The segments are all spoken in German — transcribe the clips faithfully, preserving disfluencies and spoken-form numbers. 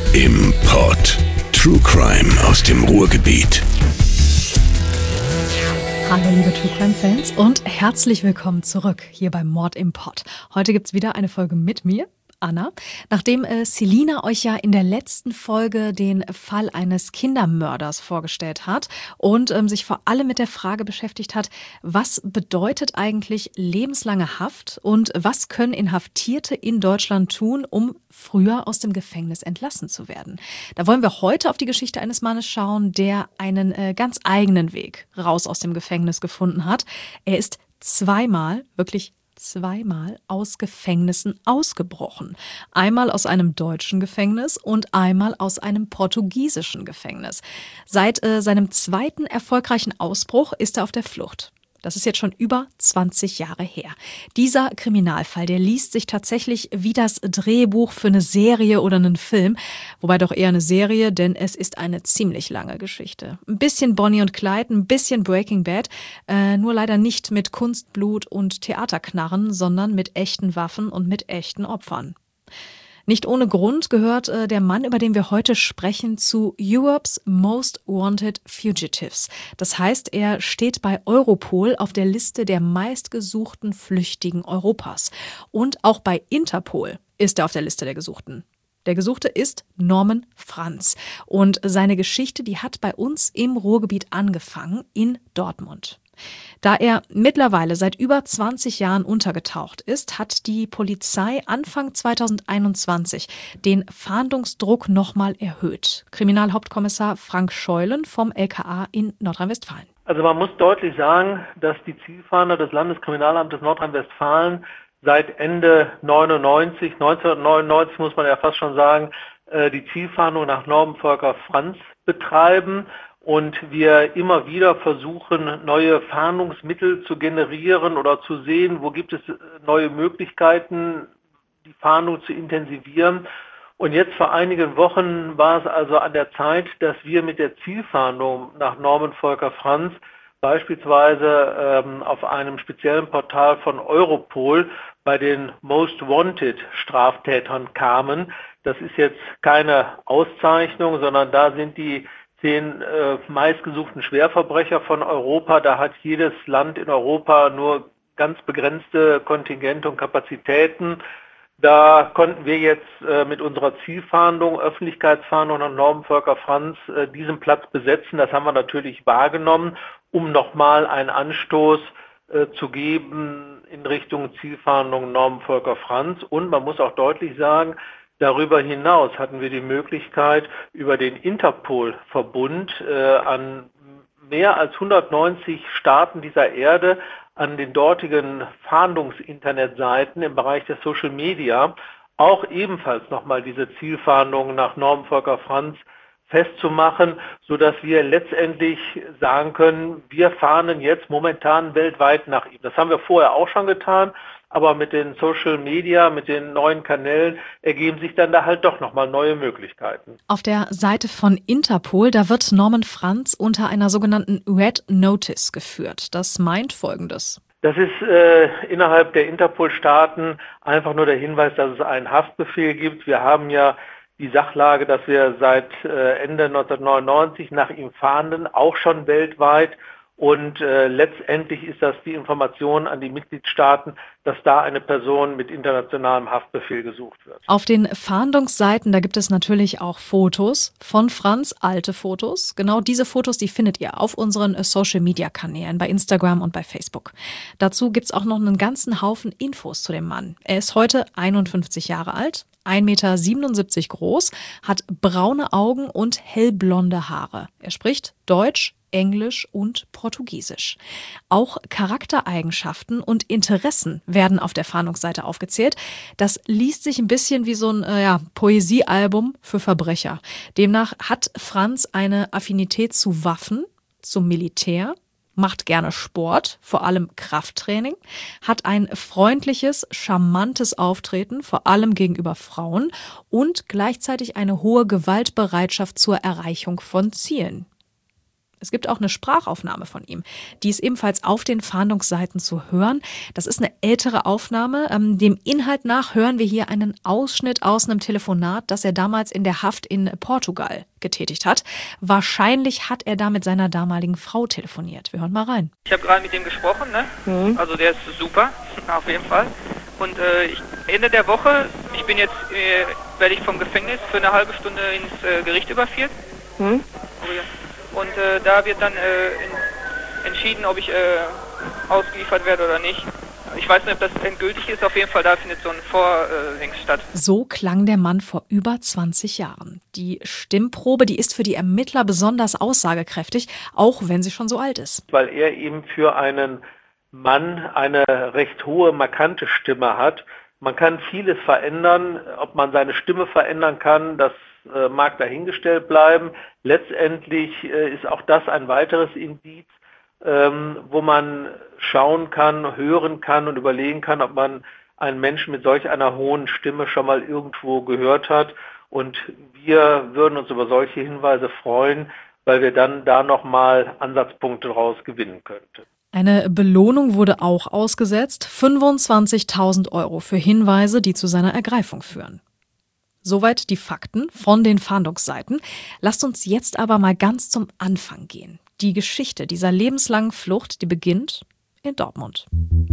im Pod. True Crime aus dem Ruhrgebiet. Hallo liebe True Crime Fans und herzlich willkommen zurück hier beim Mord im Pod. Heute gibt's wieder eine Folge mit mir, Anna. Nachdem äh, Selina euch ja in der letzten Folge den Fall eines Kindermörders vorgestellt hat und ähm, sich vor allem mit der Frage beschäftigt hat, was bedeutet eigentlich lebenslange Haft und was können Inhaftierte in Deutschland tun, um früher aus dem Gefängnis entlassen zu werden. Da wollen wir heute auf die Geschichte eines Mannes schauen, der einen äh, ganz eigenen Weg raus aus dem Gefängnis gefunden hat. Er ist zweimal, wirklich zweimal aus Gefängnissen ausgebrochen. Einmal aus einem deutschen Gefängnis und einmal aus einem portugiesischen Gefängnis. Seit äh, seinem zweiten erfolgreichen Ausbruch ist er auf der Flucht. Das ist jetzt schon über zwanzig Jahre her. Dieser Kriminalfall, der liest sich tatsächlich wie das Drehbuch für eine Serie oder einen Film. Wobei doch eher eine Serie, denn es ist eine ziemlich lange Geschichte. Ein bisschen Bonnie und Clyde, ein bisschen Breaking Bad. Äh, nur leider nicht mit Kunst, Blut und Theaterknarren, sondern mit echten Waffen und mit echten Opfern. Nicht ohne Grund gehört äh, der Mann, über den wir heute sprechen, zu Europe's Most Wanted Fugitives. Das heißt, er steht bei Europol auf der Liste der meistgesuchten Flüchtigen Europas. Und auch bei Interpol ist er auf der Liste der Gesuchten. Der Gesuchte ist Norman Franz. Und seine Geschichte, die hat bei uns im Ruhrgebiet angefangen, in Dortmund. Da er mittlerweile seit über zwanzig Jahren untergetaucht ist, hat die Polizei Anfang zweitausendeinundzwanzig den Fahndungsdruck nochmal erhöht. Kriminalhauptkommissar Frank Scheulen vom L K A in Nordrhein-Westfalen. Also man muss deutlich sagen, dass die Zielfahnder des Landeskriminalamtes Nordrhein-Westfalen seit Ende neunundneunzig, neunzehnhundertneunundneunzig muss man ja fast schon sagen, die Zielfahndung nach Norman Volker Franz betreiben. Und wir immer wieder versuchen, neue Fahndungsmittel zu generieren oder zu sehen, wo gibt es neue Möglichkeiten, die Fahndung zu intensivieren. Und jetzt vor einigen Wochen war es also an der Zeit, dass wir mit der Zielfahndung nach Norman Volker Franz beispielsweise ähm, auf einem speziellen Portal von Europol bei den Most Wanted Straftätern kamen. Das ist jetzt keine Auszeichnung, sondern da sind die zehn äh, meistgesuchten Schwerverbrecher von Europa. Da hat jedes Land in Europa nur ganz begrenzte Kontingente und Kapazitäten. Da konnten wir jetzt äh, mit unserer Zielfahndung, Öffentlichkeitsfahndung nach Norman Volker Franz äh, diesen Platz besetzen. Das haben wir natürlich wahrgenommen, um nochmal einen Anstoß äh, zu geben in Richtung Zielfahndung Norman Volker Franz. Und man muss auch deutlich sagen, darüber hinaus hatten wir die Möglichkeit, über den Interpol-Verbund äh, an mehr als hundertneunzig Staaten dieser Erde, an den dortigen Fahndungsinternetseiten im Bereich der Social Media, auch ebenfalls nochmal diese Zielfahndung nach Norman Volker Franz festzumachen, sodass wir letztendlich sagen können, wir fahnden jetzt momentan weltweit nach ihm. Das haben wir vorher auch schon getan. Aber mit den Social Media, mit den neuen Kanälen ergeben sich dann da halt doch nochmal neue Möglichkeiten. Auf der Seite von Interpol, da wird Norman Franz unter einer sogenannten Red Notice geführt. Das meint Folgendes. Das ist äh, innerhalb der Interpol-Staaten einfach nur der Hinweis, dass es einen Haftbefehl gibt. Wir haben ja die Sachlage, dass wir seit äh, Ende neunzehnhundertneunundneunzig nach ihm fahnden, auch schon weltweit. Und äh, letztendlich ist das die Information an die Mitgliedstaaten, dass da eine Person mit internationalem Haftbefehl gesucht wird. Auf den Fahndungsseiten, da gibt es natürlich auch Fotos von Franz, alte Fotos. Genau diese Fotos, die findet ihr auf unseren Social-Media-Kanälen bei Instagram und bei Facebook. Dazu gibt es auch noch einen ganzen Haufen Infos zu dem Mann. Er ist heute einundfünfzig Jahre alt, ein Meter siebenundsiebzig groß, hat braune Augen und hellblonde Haare. Er spricht Deutsch, Englisch und Portugiesisch. Auch Charaktereigenschaften und Interessen werden auf der Fahndungsseite aufgezählt. Das liest sich ein bisschen wie so ein äh, ja, Poesiealbum für Verbrecher. Demnach hat Franz eine Affinität zu Waffen, zum Militär, macht gerne Sport, vor allem Krafttraining, hat ein freundliches, charmantes Auftreten, vor allem gegenüber Frauen und gleichzeitig eine hohe Gewaltbereitschaft zur Erreichung von Zielen. Es gibt auch eine Sprachaufnahme von ihm. Die ist ebenfalls auf den Fahndungsseiten zu hören. Das ist eine ältere Aufnahme. Ähm, dem Inhalt nach hören wir hier einen Ausschnitt aus einem Telefonat, das er damals in der Haft in Portugal getätigt hat. Wahrscheinlich hat er da mit seiner damaligen Frau telefoniert. Wir hören mal rein. Ich habe gerade mit ihm gesprochen, ne? Mhm. Also der ist super, auf jeden Fall. Und äh, ich, Ende der Woche, ich bin jetzt, äh, werde ich vom Gefängnis für eine halbe Stunde ins äh, Gericht überführt. Mhm. Oh ja. Und äh, da wird dann äh, in, entschieden, ob ich äh, ausgeliefert werde oder nicht. Ich weiß nicht, ob das endgültig ist. Auf jeden Fall, da findet so ein Vordings statt. So klang der Mann vor über zwanzig Jahren. Die Stimmprobe, die ist für die Ermittler besonders aussagekräftig, auch wenn sie schon so alt ist. Weil er eben für einen Mann eine recht hohe, markante Stimme hat. Man kann vieles verändern. Ob man seine Stimme verändern kann, das äh, mag dahingestellt bleiben. Letztendlich äh, ist auch das ein weiteres Indiz, ähm, wo man schauen kann, hören kann und überlegen kann, ob man einen Menschen mit solch einer hohen Stimme schon mal irgendwo gehört hat. Und wir würden uns über solche Hinweise freuen, weil wir dann da nochmal Ansatzpunkte daraus gewinnen könnten. Eine Belohnung wurde auch ausgesetzt, fünfundzwanzigtausend Euro für Hinweise, die zu seiner Ergreifung führen. Soweit die Fakten von den Fahndungsseiten. Lasst uns jetzt aber mal ganz zum Anfang gehen. Die Geschichte dieser lebenslangen Flucht, die beginnt in Dortmund.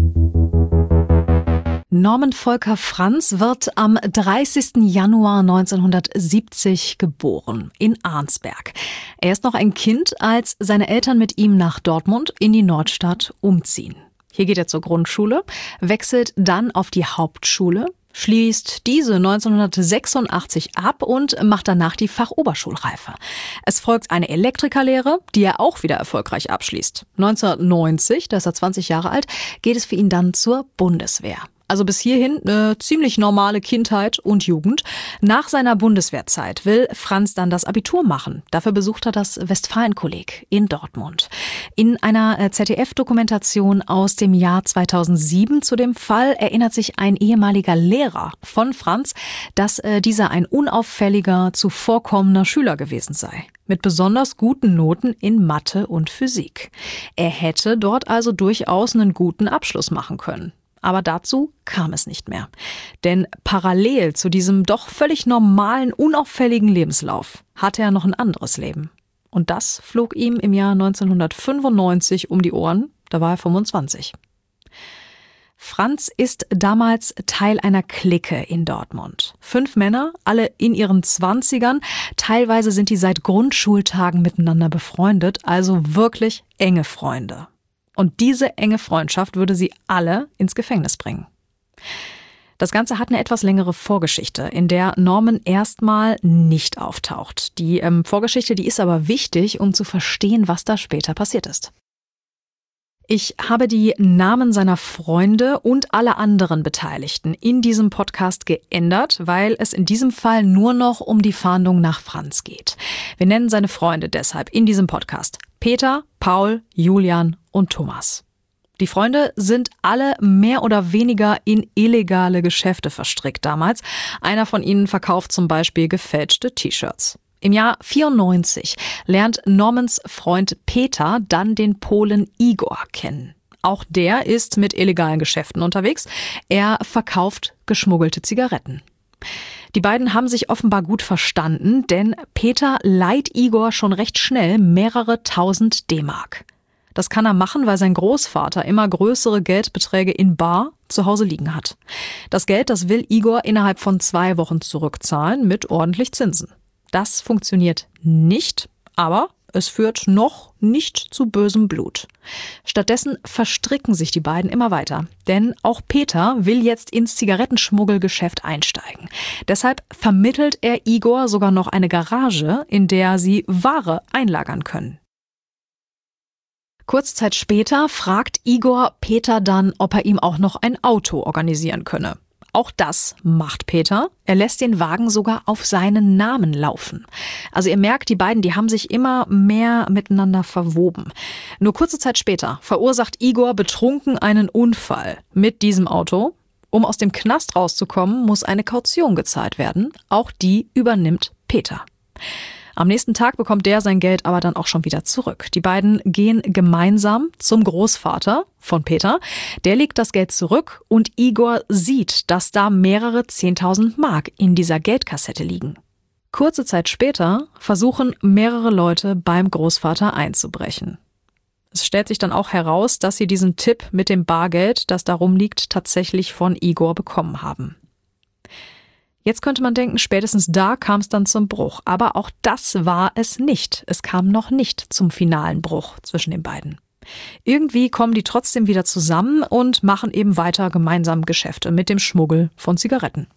Norman Volker Franz wird am dreißigsten Januar neunzehnhundertsiebzig geboren in Arnsberg. Er ist noch ein Kind, als seine Eltern mit ihm nach Dortmund in die Nordstadt umziehen. Hier geht er zur Grundschule, wechselt dann auf die Hauptschule, schließt diese neunzehnhundertsechsundachtzig ab und macht danach die Fachoberschulreife. Es folgt eine Elektrikerlehre, die er auch wieder erfolgreich abschließt. neunzehnhundertneunzig, da ist er zwanzig Jahre alt, geht es für ihn dann zur Bundeswehr. Also bis hierhin eine ziemlich normale Kindheit und Jugend. Nach seiner Bundeswehrzeit will Franz dann das Abitur machen. Dafür besucht er das Westfalenkolleg in Dortmund. In einer Z D F-Dokumentation aus dem Jahr zweitausendsieben zu dem Fall erinnert sich ein ehemaliger Lehrer von Franz, dass äh, dieser ein unauffälliger, zuvorkommender Schüler gewesen sei. Mit besonders guten Noten in Mathe und Physik. Er hätte dort also durchaus einen guten Abschluss machen können. Aber dazu kam es nicht mehr. Denn parallel zu diesem doch völlig normalen, unauffälligen Lebenslauf hatte er noch ein anderes Leben. Und das flog ihm im Jahr neunzehnhundertfünfundneunzig um die Ohren, da war er fünfundzwanzig. Franz ist damals Teil einer Clique in Dortmund. Fünf Männer, alle in ihren Zwanzigern. Teilweise sind die seit Grundschultagen miteinander befreundet, also wirklich enge Freunde. Und diese enge Freundschaft würde sie alle ins Gefängnis bringen. Das Ganze hat eine etwas längere Vorgeschichte, in der Norman erstmal nicht auftaucht. Die ähm, Vorgeschichte, die ist aber wichtig, um zu verstehen, was da später passiert ist. Ich habe die Namen seiner Freunde und alle anderen Beteiligten in diesem Podcast geändert, weil es in diesem Fall nur noch um die Fahndung nach Franz geht. Wir nennen seine Freunde deshalb in diesem Podcast Peter, Paul, Julian und Thomas. Die Freunde sind alle mehr oder weniger in illegale Geschäfte verstrickt damals. Einer von ihnen verkauft zum Beispiel gefälschte T-Shirts. Im Jahr vierundneunzig lernt Normans Freund Peter dann den Polen Igor kennen. Auch der ist mit illegalen Geschäften unterwegs. Er verkauft geschmuggelte Zigaretten. Die beiden haben sich offenbar gut verstanden, denn Peter leiht Igor schon recht schnell mehrere tausend D-Mark. Das kann er machen, weil sein Großvater immer größere Geldbeträge in bar zu Hause liegen hat. Das Geld, das will Igor innerhalb von zwei Wochen zurückzahlen mit ordentlich Zinsen. Das funktioniert nicht, aber es führt noch nicht zu bösem Blut. Stattdessen verstricken sich die beiden immer weiter, denn auch Peter will jetzt ins Zigarettenschmuggelgeschäft einsteigen. Deshalb vermittelt er Igor sogar noch eine Garage, in der sie Ware einlagern können. Kurze Zeit später fragt Igor Peter dann, ob er ihm auch noch ein Auto organisieren könne. Auch das macht Peter. Er lässt den Wagen sogar auf seinen Namen laufen. Also ihr merkt, die beiden, die haben sich immer mehr miteinander verwoben. Nur kurze Zeit später verursacht Igor betrunken einen Unfall mit diesem Auto. Um aus dem Knast rauszukommen, muss eine Kaution gezahlt werden. Auch die übernimmt Peter. Am nächsten Tag bekommt der sein Geld aber dann auch schon wieder zurück. Die beiden gehen gemeinsam zum Großvater von Peter. Der legt das Geld zurück und Igor sieht, dass da mehrere zehntausend Mark in dieser Geldkassette liegen. Kurze Zeit später versuchen mehrere Leute beim Großvater einzubrechen. Es stellt sich dann auch heraus, dass sie diesen Tipp mit dem Bargeld, das da rumliegt, tatsächlich von Igor bekommen haben. Jetzt könnte man denken, spätestens da kam es dann zum Bruch. Aber auch das war es nicht. Es kam noch nicht zum finalen Bruch zwischen den beiden. Irgendwie kommen die trotzdem wieder zusammen und machen eben weiter gemeinsam Geschäfte mit dem Schmuggel von Zigaretten.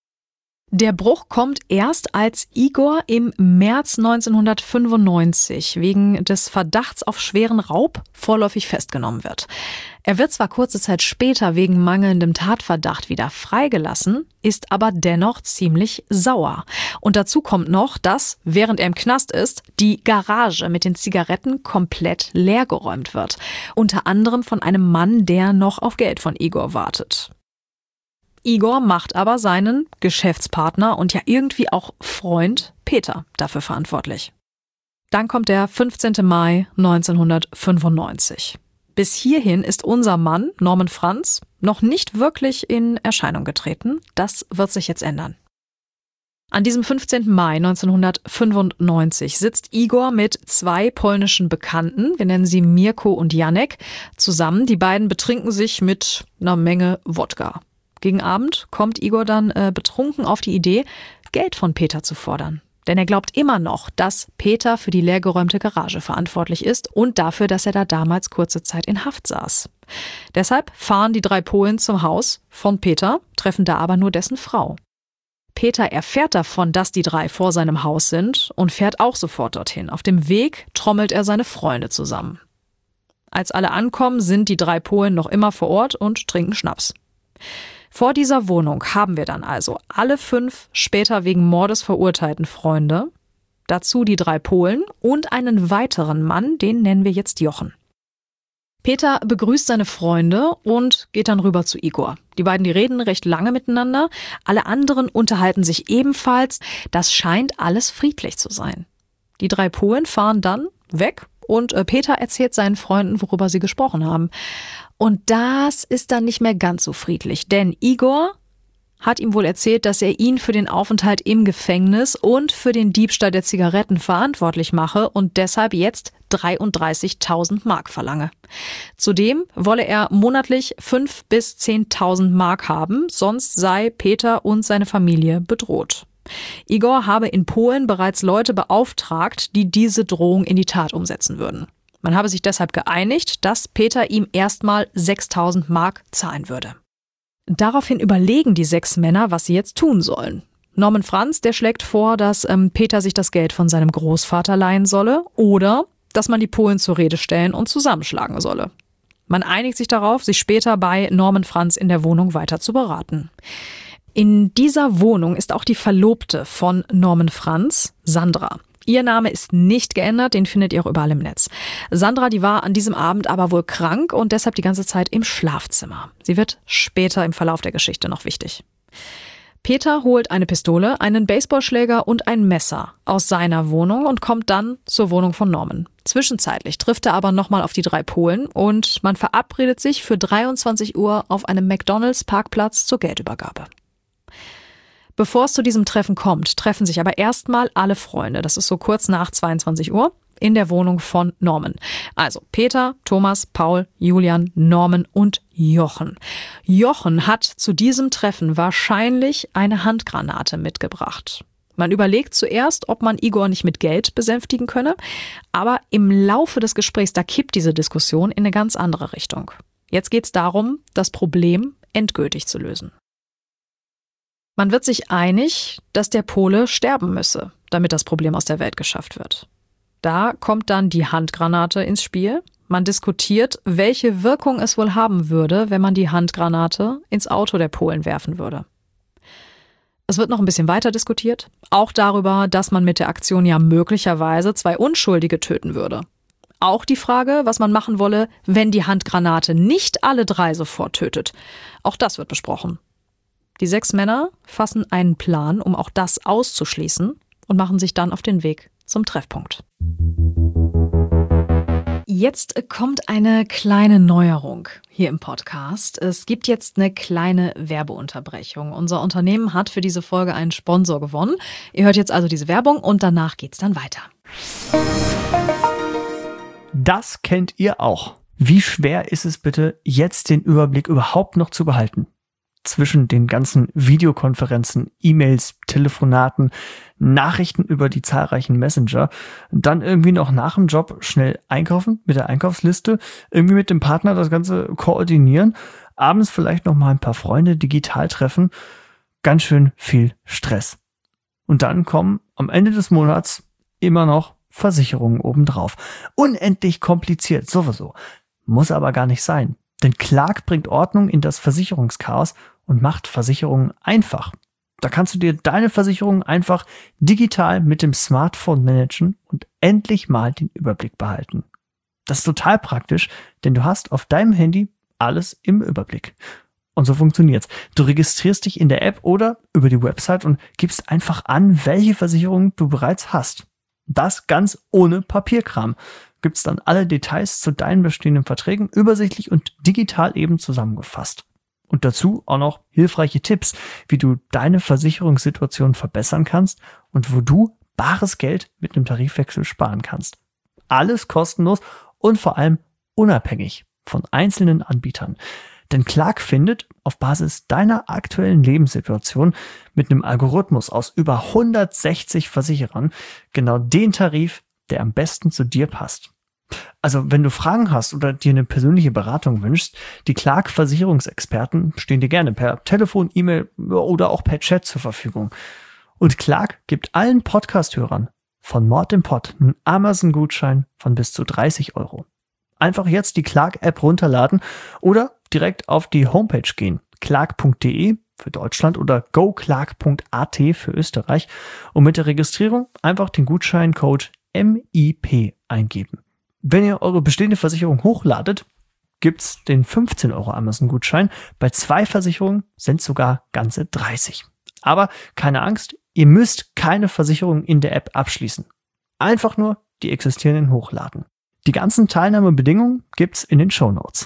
Der Bruch kommt erst, als Igor im März neunzehnhundertfünfundneunzig wegen des Verdachts auf schweren Raub vorläufig festgenommen wird. Er wird zwar kurze Zeit später wegen mangelndem Tatverdacht wieder freigelassen, ist aber dennoch ziemlich sauer. Und dazu kommt noch, dass, während er im Knast ist, die Garage mit den Zigaretten komplett leergeräumt wird. Unter anderem von einem Mann, der noch auf Geld von Igor wartet. Igor macht aber seinen Geschäftspartner und ja irgendwie auch Freund Peter dafür verantwortlich. Dann kommt der fünfzehnten Mai neunzehnhundertfünfundneunzig. Bis hierhin ist unser Mann, Norman Franz, noch nicht wirklich in Erscheinung getreten. Das wird sich jetzt ändern. An diesem fünfzehnten Mai neunzehnhundertfünfundneunzig sitzt Igor mit zwei polnischen Bekannten, wir nennen sie Mirko und Janek, zusammen. Die beiden betrinken sich mit einer Menge Wodka. Gegen Abend kommt Igor dann äh, betrunken auf die Idee, Geld von Peter zu fordern. Denn er glaubt immer noch, dass Peter für die leergeräumte Garage verantwortlich ist und dafür, dass er da damals kurze Zeit in Haft saß. Deshalb fahren die drei Polen zum Haus von Peter, treffen da aber nur dessen Frau. Peter erfährt davon, dass die drei vor seinem Haus sind und fährt auch sofort dorthin. Auf dem Weg trommelt er seine Freunde zusammen. Als alle ankommen, sind die drei Polen noch immer vor Ort und trinken Schnaps. Vor dieser Wohnung haben wir dann also alle fünf später wegen Mordes verurteilten Freunde, dazu die drei Polen und einen weiteren Mann, den nennen wir jetzt Jochen. Peter begrüßt seine Freunde und geht dann rüber zu Igor. Die beiden, die reden recht lange miteinander, alle anderen unterhalten sich ebenfalls. Das scheint alles friedlich zu sein. Die drei Polen fahren dann weg und Peter erzählt seinen Freunden, worüber sie gesprochen haben. Und das ist dann nicht mehr ganz so friedlich, denn Igor hat ihm wohl erzählt, dass er ihn für den Aufenthalt im Gefängnis und für den Diebstahl der Zigaretten verantwortlich mache und deshalb jetzt dreiunddreißigtausend Mark verlange. Zudem wolle er monatlich fünftausend bis zehntausend Mark haben, sonst sei Peter und seine Familie bedroht. Igor habe in Polen bereits Leute beauftragt, die diese Drohung in die Tat umsetzen würden. Man habe sich deshalb geeinigt, dass Peter ihm erstmal sechstausend Mark zahlen würde. Daraufhin überlegen die sechs Männer, was sie jetzt tun sollen. Norman Franz, der schlägt vor, dass ähm, Peter sich das Geld von seinem Großvater leihen solle oder dass man die Polen zur Rede stellen und zusammenschlagen solle. Man einigt sich darauf, sich später bei Norman Franz in der Wohnung weiter zu beraten. In dieser Wohnung ist auch die Verlobte von Norman Franz, Sandra. Ihr Name ist nicht geändert, den findet ihr auch überall im Netz. Sandra, die war an diesem Abend aber wohl krank und deshalb die ganze Zeit im Schlafzimmer. Sie wird später im Verlauf der Geschichte noch wichtig. Peter holt eine Pistole, einen Baseballschläger und ein Messer aus seiner Wohnung und kommt dann zur Wohnung von Norman. Zwischenzeitlich trifft er aber nochmal auf die drei Polen und man verabredet sich für dreiundzwanzig Uhr auf einem McDonalds-Parkplatz zur Geldübergabe. Bevor es zu diesem Treffen kommt, treffen sich aber erstmal alle Freunde, das ist so kurz nach zweiundzwanzig Uhr, in der Wohnung von Norman. Also Peter, Thomas, Paul, Julian, Norman und Jochen. Jochen hat zu diesem Treffen wahrscheinlich eine Handgranate mitgebracht. Man überlegt zuerst, ob man Igor nicht mit Geld besänftigen könne, aber im Laufe des Gesprächs, da kippt diese Diskussion in eine ganz andere Richtung. Jetzt geht es darum, das Problem endgültig zu lösen. Man wird sich einig, dass der Pole sterben müsse, damit das Problem aus der Welt geschafft wird. Da kommt dann die Handgranate ins Spiel. Man diskutiert, welche Wirkung es wohl haben würde, wenn man die Handgranate ins Auto der Polen werfen würde. Es wird noch ein bisschen weiter diskutiert, auch darüber, dass man mit der Aktion ja möglicherweise zwei Unschuldige töten würde. Auch die Frage, was man machen wolle, wenn die Handgranate nicht alle drei sofort tötet. Auch das wird besprochen. Die sechs Männer fassen einen Plan, um auch das auszuschließen und machen sich dann auf den Weg zum Treffpunkt. Jetzt kommt eine kleine Neuerung hier im Podcast. Es gibt jetzt eine kleine Werbeunterbrechung. Unser Unternehmen hat für diese Folge einen Sponsor gewonnen. Ihr hört jetzt also diese Werbung und danach geht's dann weiter. Das kennt ihr auch. Wie schwer ist es bitte, jetzt den Überblick überhaupt noch zu behalten? Zwischen den ganzen Videokonferenzen, E-Mails, Telefonaten, Nachrichten über die zahlreichen Messenger, dann irgendwie noch nach dem Job schnell einkaufen mit der Einkaufsliste, irgendwie mit dem Partner das Ganze koordinieren, abends vielleicht noch mal ein paar Freunde digital treffen. Ganz schön viel Stress. Und dann kommen am Ende des Monats immer noch Versicherungen obendrauf. Unendlich kompliziert, sowieso. Muss aber gar nicht sein. Denn Clark bringt Ordnung in das Versicherungschaos und macht Versicherungen einfach. Da kannst du dir deine Versicherungen einfach digital mit dem Smartphone managen und endlich mal den Überblick behalten. Das ist total praktisch, denn du hast auf deinem Handy alles im Überblick. Und so funktioniert's. Du registrierst dich in der App oder über die Website und gibst einfach an, welche Versicherungen du bereits hast. Das ganz ohne Papierkram. Gibt's dann alle Details zu deinen bestehenden Verträgen übersichtlich und digital eben zusammengefasst. Und dazu auch noch hilfreiche Tipps, wie du deine Versicherungssituation verbessern kannst und wo du bares Geld mit einem Tarifwechsel sparen kannst. Alles kostenlos und vor allem unabhängig von einzelnen Anbietern. Denn Clark findet auf Basis deiner aktuellen Lebenssituation mit einem Algorithmus aus über hundertsechzig Versicherern genau den Tarif, der am besten zu dir passt. Also wenn du Fragen hast oder dir eine persönliche Beratung wünschst, die Clark-Versicherungsexperten stehen dir gerne per Telefon, E-Mail oder auch per Chat zur Verfügung. Und Clark gibt allen Podcast-Hörern von Mord im Pod einen Amazon-Gutschein von bis zu dreißig Euro. Einfach jetzt die Clark-App runterladen oder direkt auf die Homepage gehen. clark punkt de für Deutschland oder go clark punkt a t für Österreich und mit der Registrierung einfach den Gutscheincode M I P eingeben. Wenn ihr eure bestehende Versicherung hochladet, gibt's den fünfzehn Euro Amazon-Gutschein. Bei zwei Versicherungen sind sogar ganze dreißig. Aber keine Angst, ihr müsst keine Versicherung in der App abschließen. Einfach nur die existierenden hochladen. Die ganzen Teilnahmebedingungen gibt's in den Shownotes.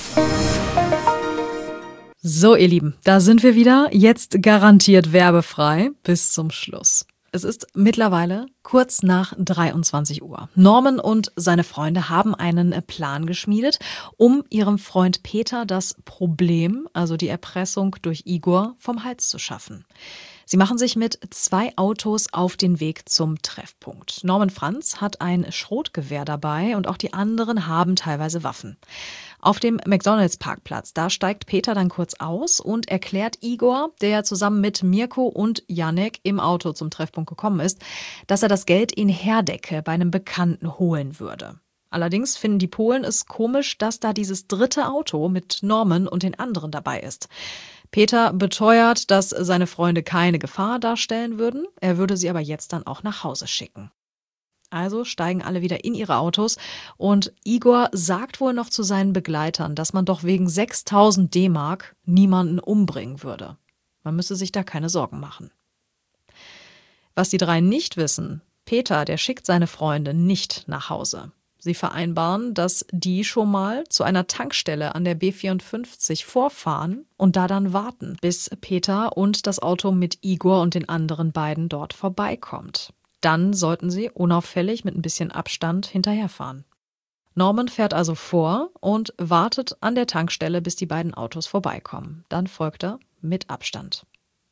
So, ihr Lieben, da sind wir wieder. Jetzt garantiert werbefrei bis zum Schluss. Es ist mittlerweile kurz nach dreiundzwanzig Uhr. Norman und seine Freunde haben einen Plan geschmiedet, um ihrem Freund Peter das Problem, also die Erpressung durch Igor, vom Hals zu schaffen. Sie machen sich mit zwei Autos auf den Weg zum Treffpunkt. Norman Franz hat ein Schrotgewehr dabei und auch die anderen haben teilweise Waffen. Auf dem McDonalds-Parkplatz, da steigt Peter dann kurz aus und erklärt Igor, der zusammen mit Mirko und Yannick im Auto zum Treffpunkt gekommen ist, dass er das Geld in Herdecke bei einem Bekannten holen würde. Allerdings finden die Polen es komisch, dass da dieses dritte Auto mit Norman und den anderen dabei ist. Peter beteuert, dass seine Freunde keine Gefahr darstellen würden, er würde sie aber jetzt dann auch nach Hause schicken. Also steigen alle wieder in ihre Autos und Igor sagt wohl noch zu seinen Begleitern, dass man doch wegen sechstausend D-Mark niemanden umbringen würde. Man müsse sich da keine Sorgen machen. Was die drei nicht wissen, Peter, der schickt seine Freunde nicht nach Hause. Sie vereinbaren, dass die schon mal zu einer Tankstelle an der B vierundfünfzig vorfahren und da dann warten, bis Peter und das Auto mit Igor und den anderen beiden dort vorbeikommt. Dann sollten sie unauffällig mit ein bisschen Abstand hinterherfahren. Norman fährt also vor und wartet an der Tankstelle, bis die beiden Autos vorbeikommen. Dann folgt er mit Abstand.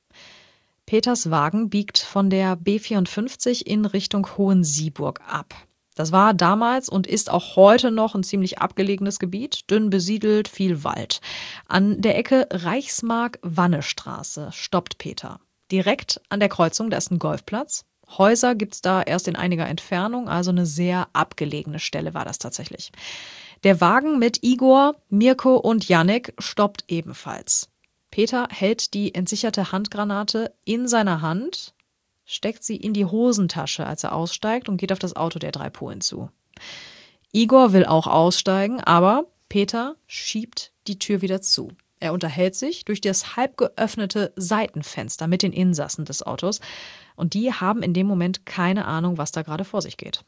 Peters Wagen biegt von der B vierundfünfzig in Richtung Hohensieburg ab. Das war damals und ist auch heute noch ein ziemlich abgelegenes Gebiet, dünn besiedelt, viel Wald. An der Ecke Reichsmark-Wannestraße stoppt Peter. Direkt an der Kreuzung, da ist ein Golfplatz. Häuser gibt's da erst in einiger Entfernung, also eine sehr abgelegene Stelle war das tatsächlich. Der Wagen mit Igor, Mirko und Yannick stoppt ebenfalls. Peter hält die entsicherte Handgranate in seiner Hand, steckt sie in die Hosentasche, als er aussteigt und geht auf das Auto der drei Polen zu. Igor will auch aussteigen, aber Peter schiebt die Tür wieder zu. Er unterhält sich durch das halb geöffnete Seitenfenster mit den Insassen des Autos und die haben in dem Moment keine Ahnung, was da gerade vor sich geht.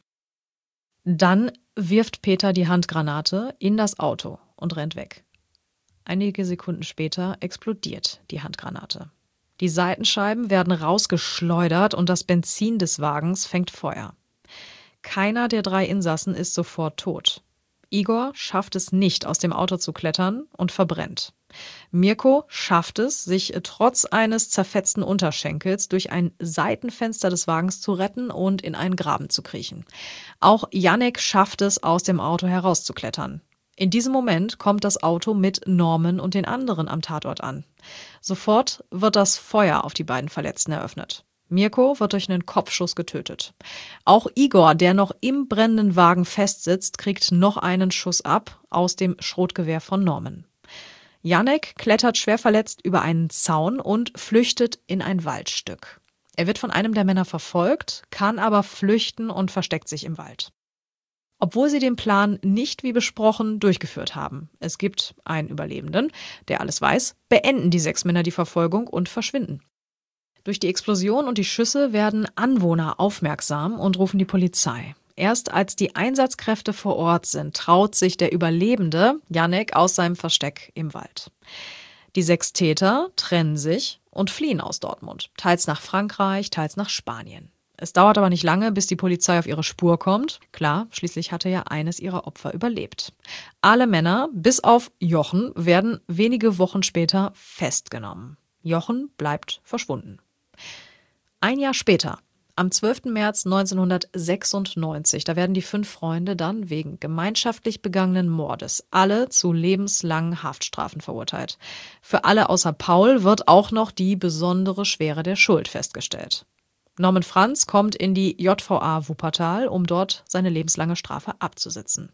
Dann wirft Peter die Handgranate in das Auto und rennt weg. Einige Sekunden später explodiert die Handgranate. Die Seitenscheiben werden rausgeschleudert und das Benzin des Wagens fängt Feuer. Keiner der drei Insassen ist sofort tot. Igor schafft es nicht, aus dem Auto zu klettern und verbrennt. Mirko schafft es, sich trotz eines zerfetzten Unterschenkels durch ein Seitenfenster des Wagens zu retten und in einen Graben zu kriechen. Auch Jannik schafft es, aus dem Auto herauszuklettern. In diesem Moment kommt das Auto mit Norman und den anderen am Tatort an. Sofort wird das Feuer auf die beiden Verletzten eröffnet. Mirko wird durch einen Kopfschuss getötet. Auch Igor, der noch im brennenden Wagen festsitzt, kriegt noch einen Schuss ab aus dem Schrotgewehr von Norman. Jannik klettert schwer verletzt über einen Zaun und flüchtet in ein Waldstück. Er wird von einem der Männer verfolgt, kann aber flüchten und versteckt sich im Wald. Obwohl sie den Plan nicht wie besprochen durchgeführt haben, es gibt einen Überlebenden, der alles weiß, beenden die sechs Männer die Verfolgung und verschwinden. Durch die Explosion und die Schüsse werden Anwohner aufmerksam und rufen die Polizei. Erst als die Einsatzkräfte vor Ort sind, traut sich der Überlebende, Jannik, aus seinem Versteck im Wald. Die sechs Täter trennen sich und fliehen aus Dortmund, teils nach Frankreich, teils nach Spanien. Es dauert aber nicht lange, bis die Polizei auf ihre Spur kommt. Klar, schließlich hatte ja eines ihrer Opfer überlebt. Alle Männer, bis auf Jochen, werden wenige Wochen später festgenommen. Jochen bleibt verschwunden. Ein Jahr später, am zwölften März neunzehnhundertsechsundneunzig, da werden die fünf Freunde dann wegen gemeinschaftlich begangenen Mordes alle zu lebenslangen Haftstrafen verurteilt. Für alle außer Paul wird auch noch die besondere Schwere der Schuld festgestellt. Norman Franz kommt in die J V A Wuppertal, um dort seine lebenslange Strafe abzusitzen.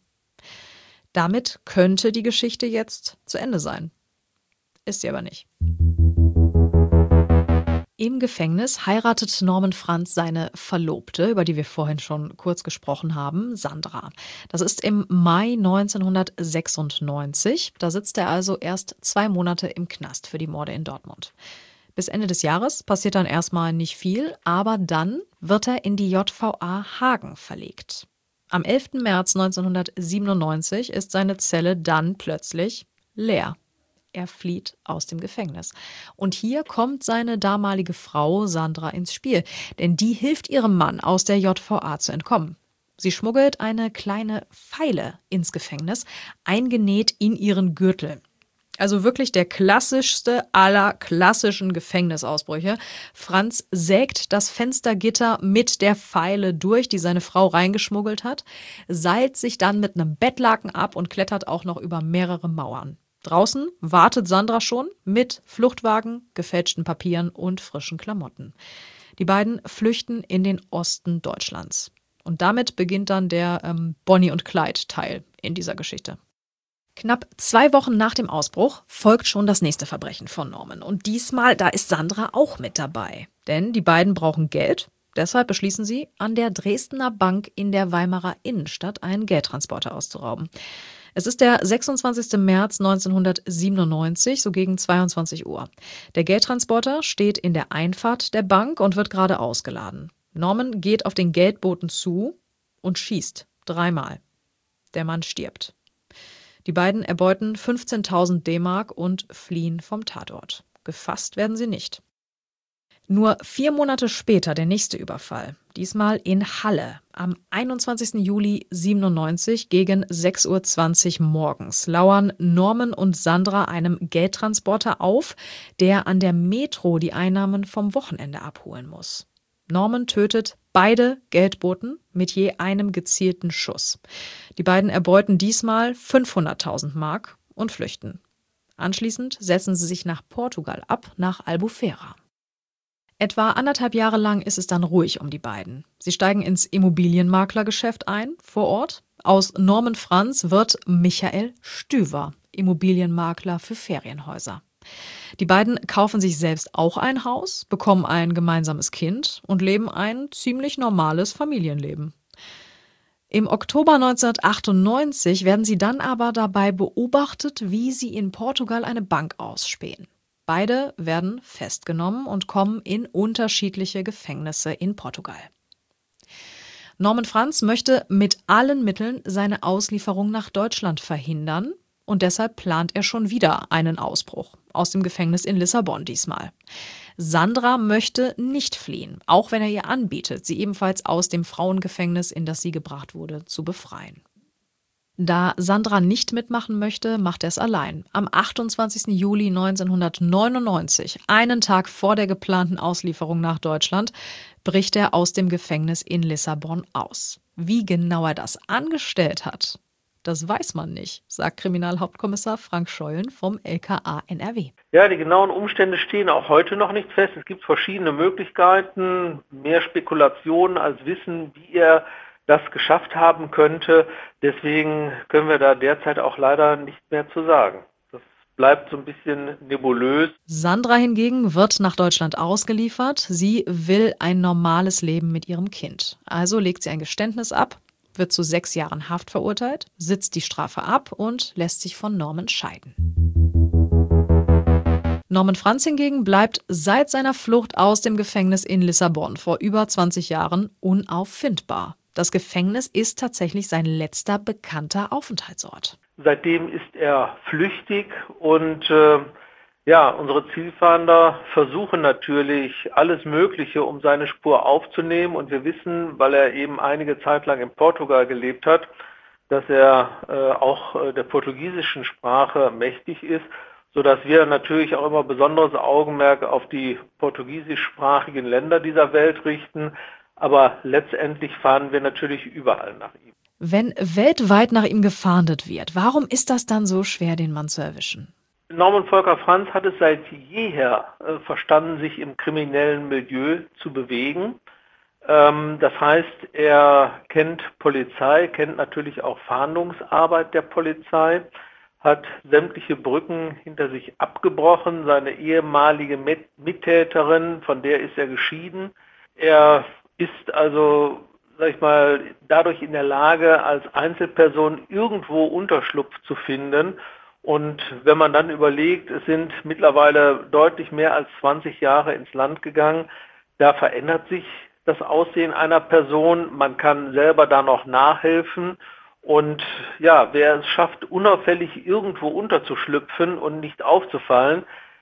Damit könnte die Geschichte jetzt zu Ende sein. Ist sie aber nicht. Im Gefängnis heiratet Norman Franz seine Verlobte, über die wir vorhin schon kurz gesprochen haben, Sandra. Das ist im Mai neunzehnhundertsechsundneunzig. Da sitzt er also erst zwei Monate im Knast für die Morde in Dortmund. Bis Ende des Jahres passiert dann erstmal nicht viel, aber dann wird er in die J V A Hagen verlegt. Am elften März neunzehnhundertsiebenundneunzig ist seine Zelle dann plötzlich leer. Er flieht aus dem Gefängnis. Und hier kommt seine damalige Frau Sandra ins Spiel, denn die hilft ihrem Mann, aus der J V A zu entkommen. Sie schmuggelt eine kleine Feile ins Gefängnis, eingenäht in ihren Gürtel. Also wirklich der klassischste aller klassischen Gefängnisausbrüche. Franz sägt das Fenstergitter mit der Feile durch, die seine Frau reingeschmuggelt hat, seilt sich dann mit einem Bettlaken ab und klettert auch noch über mehrere Mauern. Draußen wartet Sandra schon mit Fluchtwagen, gefälschten Papieren und frischen Klamotten. Die beiden flüchten in den Osten Deutschlands. Und damit beginnt dann der ähm, Bonnie und Clyde-Teil in dieser Geschichte. Knapp zwei Wochen nach dem Ausbruch folgt schon das nächste Verbrechen von Norman. Und diesmal, da ist Sandra auch mit dabei. Denn die beiden brauchen Geld. Deshalb beschließen sie, an der Dresdner Bank in der Weimarer Innenstadt einen Geldtransporter auszurauben. Es ist der sechsundzwanzigsten März neunzehnhundertsiebenundneunzig, so gegen zweiundzwanzig Uhr. Der Geldtransporter steht in der Einfahrt der Bank und wird gerade ausgeladen. Norman geht auf den Geldboten zu und schießt dreimal. Der Mann stirbt. Die beiden erbeuten fünfzehntausend D-Mark und fliehen vom Tatort. Gefasst werden sie nicht. Nur vier Monate später der nächste Überfall, diesmal in Halle. Am einundzwanzigsten Juli siebenundneunzig gegen sechs Uhr zwanzig morgens lauern Norman und Sandra einem Geldtransporter auf, der an der Metro die Einnahmen vom Wochenende abholen muss. Norman tötet beide Geldboten mit je einem gezielten Schuss. Die beiden erbeuten diesmal fünfhunderttausend Mark und flüchten. Anschließend setzen sie sich nach Portugal ab, nach Albufeira. Etwa anderthalb Jahre lang ist es dann ruhig um die beiden. Sie steigen ins Immobilienmaklergeschäft ein, vor Ort. Aus Norman Franz wird Michael Stüver, Immobilienmakler für Ferienhäuser. Die beiden kaufen sich selbst auch ein Haus, bekommen ein gemeinsames Kind und leben ein ziemlich normales Familienleben. Im Oktober neunzehnhundertachtundneunzig werden sie dann aber dabei beobachtet, wie sie in Portugal eine Bank ausspähen. Beide werden festgenommen und kommen in unterschiedliche Gefängnisse in Portugal. Norman Franz möchte mit allen Mitteln seine Auslieferung nach Deutschland verhindern und deshalb plant er schon wieder einen Ausbruch, aus dem Gefängnis in Lissabon diesmal. Sandra möchte nicht fliehen, auch wenn er ihr anbietet, sie ebenfalls aus dem Frauengefängnis, in das sie gebracht wurde, zu befreien. Da Sandra nicht mitmachen möchte, macht er es allein. Am achtundzwanzigsten Juli neunzehnhundertneunundneunzig, einen Tag vor der geplanten Auslieferung nach Deutschland, bricht er aus dem Gefängnis in Lissabon aus. Wie genau er das angestellt hat, das weiß man nicht, sagt Kriminalhauptkommissar Frank Scheulen vom L K A N R W. Ja, die genauen Umstände stehen auch heute noch nicht fest. Es gibt verschiedene Möglichkeiten, mehr Spekulationen als Wissen, wie er das geschafft haben könnte. Deswegen können wir da derzeit auch leider nicht mehr zu sagen. Das bleibt so ein bisschen nebulös. Sandra hingegen wird nach Deutschland ausgeliefert. Sie will ein normales Leben mit ihrem Kind. Also legt sie ein Geständnis ab, wird zu sechs Jahren Haft verurteilt, sitzt die Strafe ab und lässt sich von Norman scheiden. Norman Franz hingegen bleibt seit seiner Flucht aus dem Gefängnis in Lissabon vor über zwanzig Jahren unauffindbar. Das Gefängnis ist tatsächlich sein letzter bekannter Aufenthaltsort. Seitdem ist er flüchtig und äh, ja, unsere Zielfahnder versuchen natürlich alles Mögliche, um seine Spur aufzunehmen. Und wir wissen, weil er eben einige Zeit lang in Portugal gelebt hat, dass er äh, auch äh, der portugiesischen Sprache mächtig ist, sodass wir natürlich auch immer besonderes Augenmerk auf die portugiesischsprachigen Länder dieser Welt richten. Aber letztendlich fahren wir natürlich überall nach ihm. Wenn weltweit nach ihm gefahndet wird, warum ist das dann so schwer, den Mann zu erwischen? Norman Volker Franz hat es seit jeher äh, verstanden, sich im kriminellen Milieu zu bewegen. Ähm, das heißt, er kennt Polizei, kennt natürlich auch Fahndungsarbeit der Polizei, hat sämtliche Brücken hinter sich abgebrochen. Seine ehemalige Mit- Mittäterin, von der ist er geschieden. Er ist also, sag ich mal, dadurch in der Lage, als Einzelperson irgendwo Unterschlupf zu finden. Und wenn man dann überlegt, es sind mittlerweile deutlich mehr als zwanzig Jahre ins Land gegangen, da verändert sich das Aussehen einer Person. Man kann selber da noch nachhelfen. Und ja, wer es schafft, unauffällig irgendwo unterzuschlüpfen und nicht aufzufallen,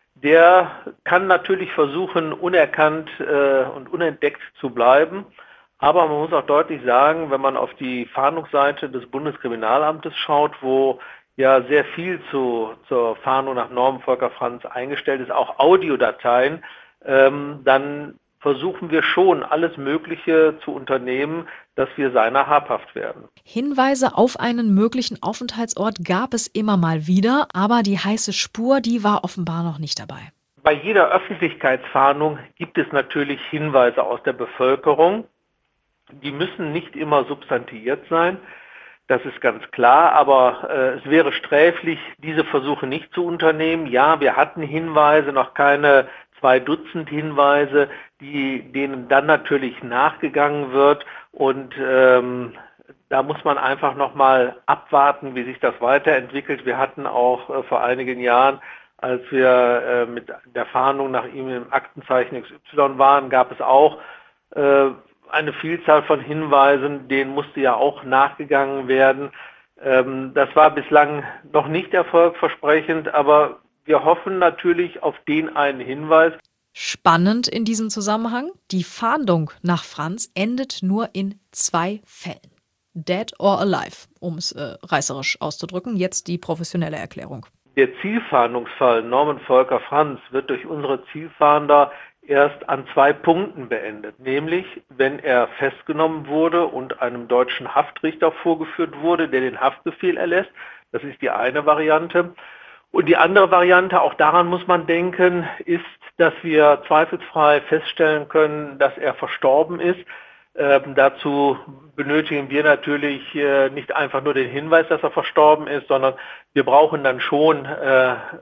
der kann natürlich versuchen, unerkannt äh, und unentdeckt zu bleiben. Aber man muss auch deutlich sagen, wenn man auf die Fahndungsseite des Bundeskriminalamtes schaut, wo ja sehr viel zu, zur Fahndung nach Norman Volker Franz eingestellt ist, auch Audiodateien, ähm, dann versuchen wir schon, alles Mögliche zu unternehmen, dass wir seiner habhaft werden. Hinweise auf einen möglichen Aufenthaltsort gab es immer mal wieder, aber die heiße Spur, die war offenbar noch nicht dabei. Bei jeder Öffentlichkeitsfahndung gibt es natürlich Hinweise aus der Bevölkerung. Die müssen nicht immer substantiiert sein, das ist ganz klar, aber äh, es wäre sträflich, diese Versuche nicht zu unternehmen. Ja, wir hatten Hinweise, noch keine zwei Dutzend Hinweise, die, denen dann natürlich nachgegangen wird. Und ähm, da muss man einfach nochmal abwarten, wie sich das weiterentwickelt. Wir hatten auch äh, vor einigen Jahren, als wir äh, mit der Fahndung nach ihm im Aktenzeichen X Y waren, gab es auch äh, eine Vielzahl von Hinweisen, denen musste ja auch nachgegangen werden. Ähm, das war bislang noch nicht erfolgversprechend, aber wir hoffen natürlich auf den einen Hinweis. Spannend in diesem Zusammenhang, die Fahndung nach Franz endet nur in zwei Fällen. Dead or alive, um es äh, reißerisch auszudrücken. Jetzt die professionelle Erklärung. Der Zielfahndungsfall Norman Volker Franz wird durch unsere Zielfahnder erst an zwei Punkten beendet, nämlich wenn er festgenommen wurde und einem deutschen Haftrichter vorgeführt wurde, der den Haftbefehl erlässt. Das ist die eine Variante. Und die andere Variante, auch daran muss man denken, ist, dass wir zweifelsfrei feststellen können, dass er verstorben ist. Ähm, dazu benötigen wir natürlich äh, nicht einfach nur den Hinweis, dass er verstorben ist, sondern wir brauchen dann schon äh,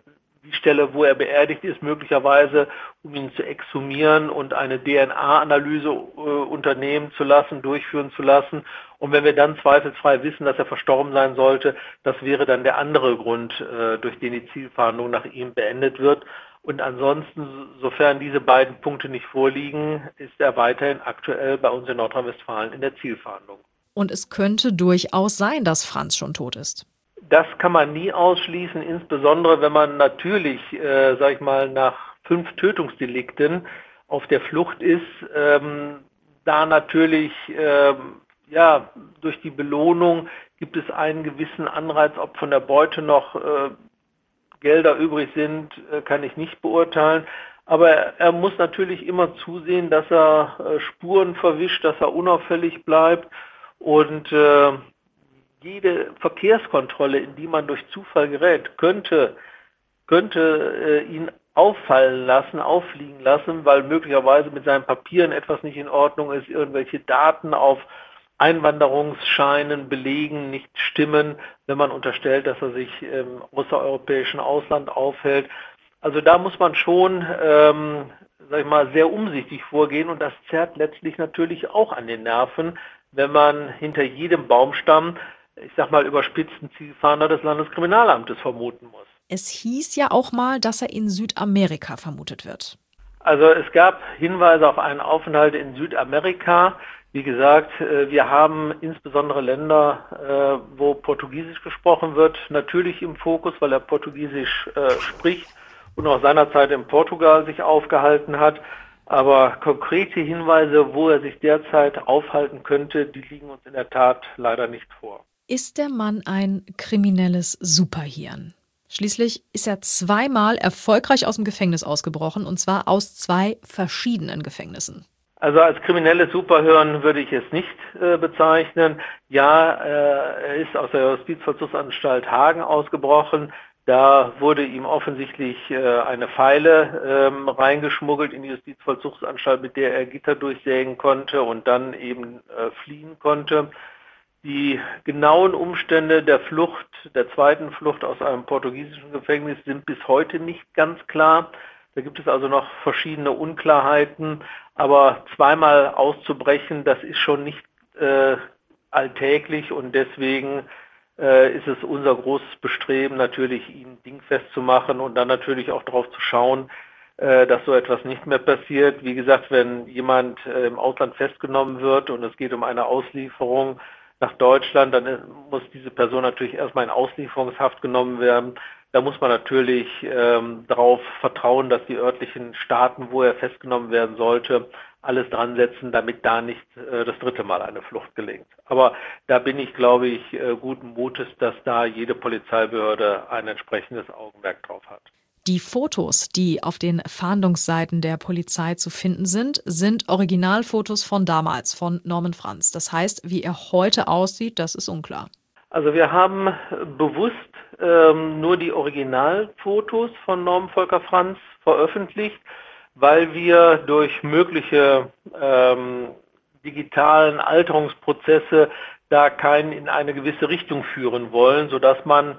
die Stelle, wo er beerdigt ist, möglicherweise, um ihn zu exhumieren und eine D N A-Analyse äh, unternehmen zu lassen, durchführen zu lassen. Und wenn wir dann zweifelsfrei wissen, dass er verstorben sein sollte, das wäre dann der andere Grund, äh, durch den die Zielfahndung nach ihm beendet wird. Und ansonsten, sofern diese beiden Punkte nicht vorliegen, ist er weiterhin aktuell bei uns in Nordrhein-Westfalen in der Zielfahndung. Und es könnte durchaus sein, dass Franz schon tot ist. Das kann man nie ausschließen, insbesondere wenn man natürlich, äh, sag ich mal, nach fünf Tötungsdelikten auf der Flucht ist, ähm, da natürlich, ähm, ja, durch die Belohnung gibt es einen gewissen Anreiz, ob von der Beute noch äh, Gelder übrig sind, äh, kann ich nicht beurteilen. Aber er, er muss natürlich immer zusehen, dass er äh, Spuren verwischt, dass er unauffällig bleibt und äh, jede Verkehrskontrolle, in die man durch Zufall gerät, könnte, könnte äh, ihn auffallen lassen, auffliegen lassen, weil möglicherweise mit seinen Papieren etwas nicht in Ordnung ist, irgendwelche Daten auf Einwanderungsscheinen, Belegen nicht stimmen, wenn man unterstellt, dass er sich im außereuropäischen Ausland aufhält. Also da muss man schon, ähm, sag ich mal, sehr umsichtig vorgehen und das zerrt letztlich natürlich auch an den Nerven, wenn man hinter jedem Baumstamm, ich sag mal, überspitzten Zielfahnder des Landeskriminalamtes vermuten muss. Es hieß ja auch mal, dass er in Südamerika vermutet wird. Also es gab Hinweise auf einen Aufenthalt in Südamerika. Wie gesagt, wir haben insbesondere Länder, wo Portugiesisch gesprochen wird, natürlich im Fokus, weil er Portugiesisch spricht und auch seinerzeit in Portugal sich aufgehalten hat. Aber konkrete Hinweise, wo er sich derzeit aufhalten könnte, die liegen uns in der Tat leider nicht vor. Ist der Mann ein kriminelles Superhirn? Schließlich ist er zweimal erfolgreich aus dem Gefängnis ausgebrochen, und zwar aus zwei verschiedenen Gefängnissen. Also als kriminelles Superhirn würde ich es nicht äh, bezeichnen. Ja, äh, er ist aus der Justizvollzugsanstalt Hagen ausgebrochen. Da wurde ihm offensichtlich äh, eine Feile ähm, reingeschmuggelt in die Justizvollzugsanstalt, mit der er Gitter durchsägen konnte und dann eben äh, fliehen konnte. Die genauen Umstände der Flucht, der zweiten Flucht aus einem portugiesischen Gefängnis sind bis heute nicht ganz klar. Da gibt es also noch verschiedene Unklarheiten, aber zweimal auszubrechen, das ist schon nicht äh, alltäglich und deswegen äh, ist es unser großes Bestreben, natürlich ihn dingfest zu machen und dann natürlich auch darauf zu schauen, äh, dass so etwas nicht mehr passiert. Wie gesagt, wenn jemand äh, im Ausland festgenommen wird und es geht um eine Auslieferung nach Deutschland, dann muss diese Person natürlich erstmal in Auslieferungshaft genommen werden. Da muss man natürlich ähm, darauf vertrauen, dass die örtlichen Staaten, wo er festgenommen werden sollte, alles dran setzen, damit da nicht äh, das dritte Mal eine Flucht gelingt. Aber da bin ich, glaube ich, äh, guten Mutes, dass da jede Polizeibehörde ein entsprechendes Augenmerk drauf hat. Die Fotos, die auf den Fahndungsseiten der Polizei zu finden sind, sind Originalfotos von damals, von Norman Franz. Das heißt, wie er heute aussieht, das ist unklar. Also wir haben bewusst ähm, nur die Originalfotos von Norman Volker Franz veröffentlicht, weil wir durch mögliche ähm, digitalen Alterungsprozesse da keinen in eine gewisse Richtung führen wollen, sodass man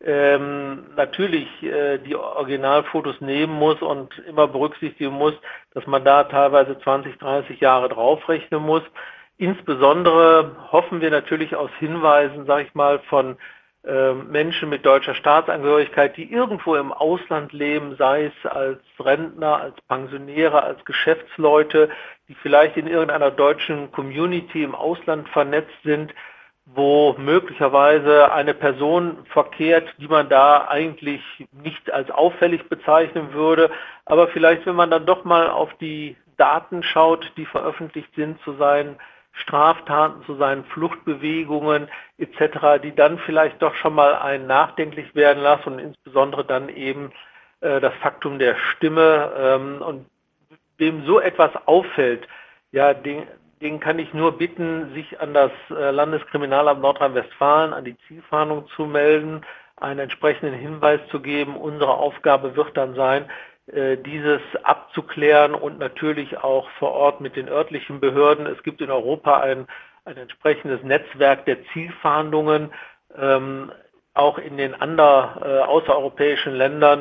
ähm, natürlich äh, die Originalfotos nehmen muss und immer berücksichtigen muss, dass man da teilweise zwanzig, dreißig Jahre draufrechnen muss. Insbesondere hoffen wir natürlich aus Hinweisen, sage ich mal, von äh, Menschen mit deutscher Staatsangehörigkeit, die irgendwo im Ausland leben, sei es als Rentner, als Pensionäre, als Geschäftsleute, die vielleicht in irgendeiner deutschen Community im Ausland vernetzt sind, wo möglicherweise eine Person verkehrt, die man da eigentlich nicht als auffällig bezeichnen würde. Aber vielleicht, wenn man dann doch mal auf die Daten schaut, die veröffentlicht sind zu seinen Straftaten, zu seinen Fluchtbewegungen et cetera, die dann vielleicht doch schon mal einen nachdenklich werden lassen und insbesondere dann eben äh, das Faktum der Stimme. Ähm, und wem so etwas auffällt, ja, den Den kann ich nur bitten, sich an das Landeskriminalamt Nordrhein-Westfalen, an die Zielfahndung zu melden, einen entsprechenden Hinweis zu geben. Unsere Aufgabe wird dann sein, dieses abzuklären und natürlich auch vor Ort mit den örtlichen Behörden. Es gibt in Europa ein, ein entsprechendes Netzwerk der Zielfahndungen. Ähm, auch in den anderen äh, außereuropäischen Ländern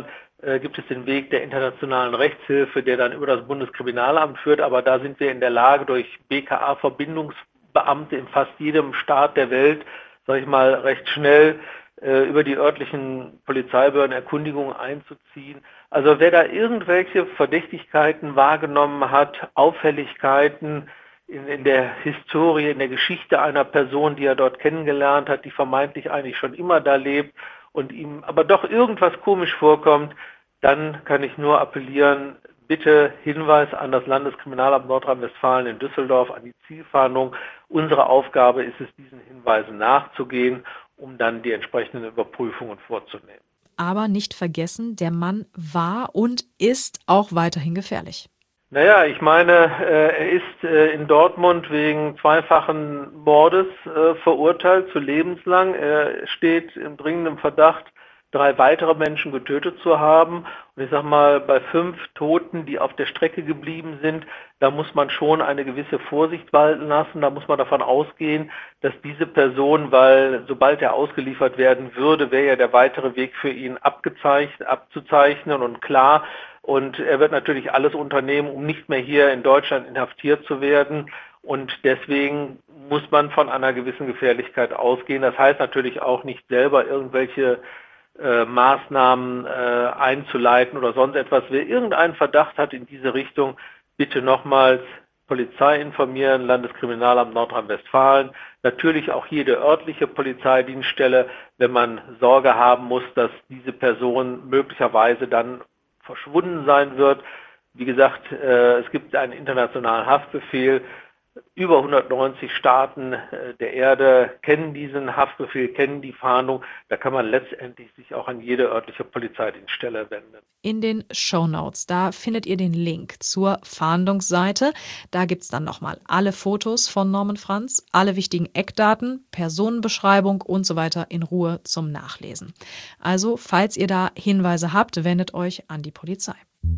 äh, gibt es den Weg der internationalen Rechtshilfe, der dann über das Bundeskriminalamt führt. Aber da sind wir in der Lage, durch B K A-Verbindungsbeamte in fast jedem Staat der Welt, sage ich mal, recht schnell äh, über die örtlichen Polizeibehörden Erkundigungen einzuziehen. Also wer da irgendwelche Verdächtigkeiten wahrgenommen hat, Auffälligkeiten in, in der Historie, in der Geschichte einer Person, die er dort kennengelernt hat, die vermeintlich eigentlich schon immer da lebt und ihm aber doch irgendwas komisch vorkommt, dann kann ich nur appellieren, bitte Hinweis an das Landeskriminalamt Nordrhein-Westfalen in Düsseldorf, an die Zielfahndung. Unsere Aufgabe ist es, diesen Hinweisen nachzugehen, um dann die entsprechenden Überprüfungen vorzunehmen. Aber nicht vergessen, der Mann war und ist auch weiterhin gefährlich. Naja, ich meine, er ist in Dortmund wegen zweifachen Mordes verurteilt zu lebenslang. Er steht im dringenden Verdacht, drei weitere Menschen getötet zu haben. Und ich sag mal, bei fünf Toten, die auf der Strecke geblieben sind, da muss man schon eine gewisse Vorsicht walten lassen. Da muss man davon ausgehen, dass diese Person, weil sobald er ausgeliefert werden würde, wäre ja der weitere Weg für ihn abgezeichnet, abzuzeichnen und klar. Und er wird natürlich alles unternehmen, um nicht mehr hier in Deutschland inhaftiert zu werden. Und deswegen muss man von einer gewissen Gefährlichkeit ausgehen. Das heißt natürlich auch nicht selber irgendwelche Äh, Maßnahmen äh, einzuleiten oder sonst etwas. Wer irgendeinen Verdacht hat in diese Richtung, bitte nochmals Polizei informieren, Landeskriminalamt Nordrhein-Westfalen, natürlich auch jede örtliche Polizeidienststelle, wenn man Sorge haben muss, dass diese Person möglicherweise dann verschwunden sein wird. Wie gesagt, äh, es gibt einen internationalen Haftbefehl. Über hundertneunzig Staaten der Erde kennen diesen Haftbefehl, kennen die Fahndung. Da kann man letztendlich sich auch an jede örtliche Polizeidienststelle wenden. In den Shownotes, da findet ihr den Link zur Fahndungsseite. Da gibt es dann nochmal alle Fotos von Norman Franz, alle wichtigen Eckdaten, Personenbeschreibung und so weiter in Ruhe zum Nachlesen. Also, falls ihr da Hinweise habt, wendet euch an die Polizei.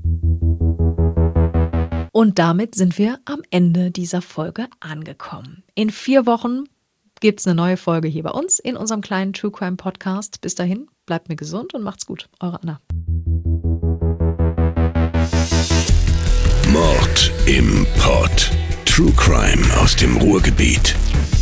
Und damit sind wir am Ende dieser Folge angekommen. In vier Wochen gibt es eine neue Folge hier bei uns in unserem kleinen True Crime Podcast. Bis dahin, bleibt mir gesund und macht's gut. Eure Anna. Mord im Pott. True Crime aus dem Ruhrgebiet.